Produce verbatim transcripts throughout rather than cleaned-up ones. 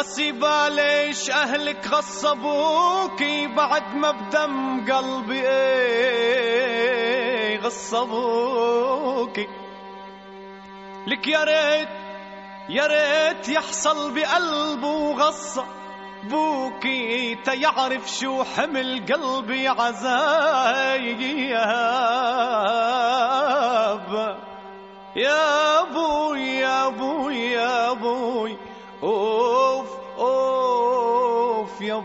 غصيبة ليش أهلك غصبوكي بعد ما بدم قلبي ايه غصبوكي. لك يا ريت يا ريت يحصل بقلبه غصة بوكي تيعرف شو حمل قلبي عذاب. يا بوي يا بوي يا بوي اوف اوف يا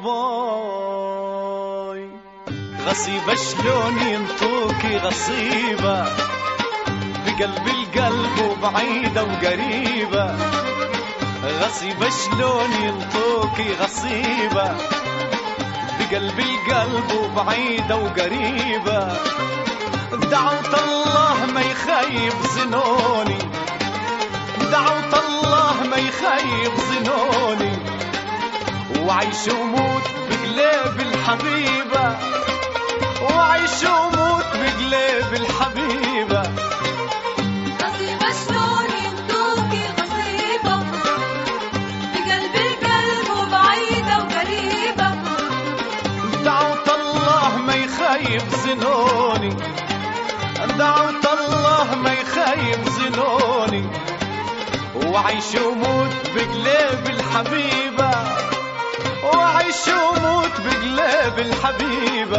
باي. غصيبة شلون ينطوكي غصيبة بقلب القلب وبعيدة وقريبة. غصيبة شلون ينطوكي غصيبة بقلب القلب وبعيدة وقريبة. دعوت الله ما يخيب ظنوني دعوت الله ما يخيب ظنوني وعيش وموت بقلب الحبيبة وعيش وموت بقلب الحبيبة. غصيبة شلون ينطوكي غصيبة بقلب القلب وبعيدة وقريبة. دعوت الله ما يخيب ظنوني دعوت الله ما يخيب ظنوني وعيش وموت بقلب الحبيبة وعيش وموت بقلب الحبيبة.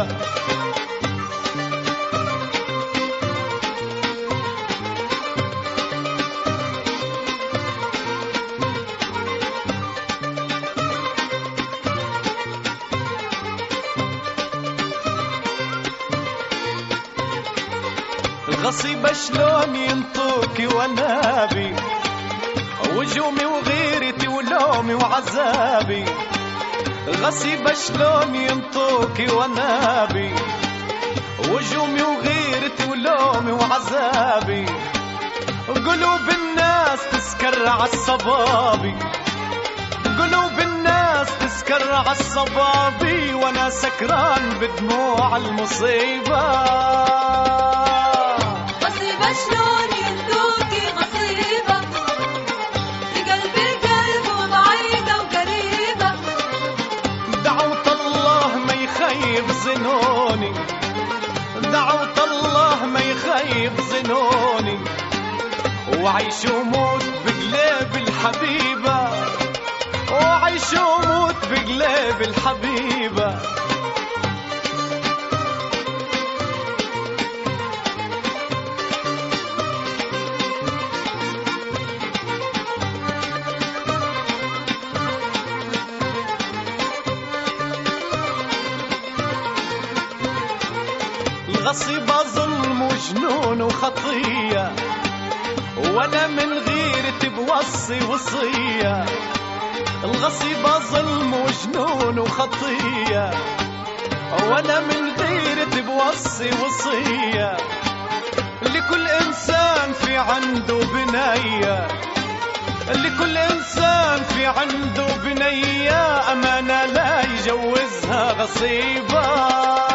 غصيبة شلون ينطوكي ونابي وجومي وغيرتي ولومي وعذابي. غصيبة شلون ينطوكي ونابي وجومي وغيرتي ولومي وعذابي. قلوب الناس تسكر عالصبابي قلوب الناس تسكر عالصبابي وانا سكران بدموع المصيبة. غصيبة شلون ينطوكي غصيبة بقلب القلب وبعيدة وقريبة. دعوت الله ما يخيب ظنوني دعوت الله ما يخيب ظنوني وعيش وموت بقلب الحبيبة وعيش وموت بقلب الحبيبة. الغصيبة ظلم وجنون وخطية ولا من غيرتي بوصي وصية. الغصيبة ظلم وجنون وخطية ولا من غيرتي بوصي وصية. لكل إنسان في عنده بنية لكل إنسان في عنده بنية أمانة لا يجوزها غصيبة.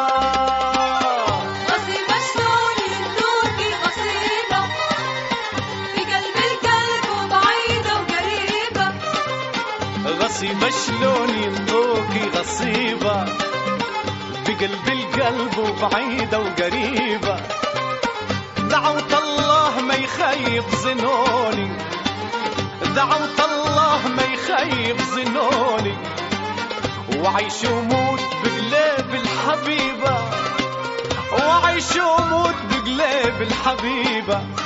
غصيبة شلون ينطوكي غصيبة بقلب القلب وبعيدة وقريبة. دعوت الله ما يخيب ظنوني دعوت الله ما يخيب ظنوني وعيش وموت بقلب الحبيبة وعيش وموت بقلب الحبيبة.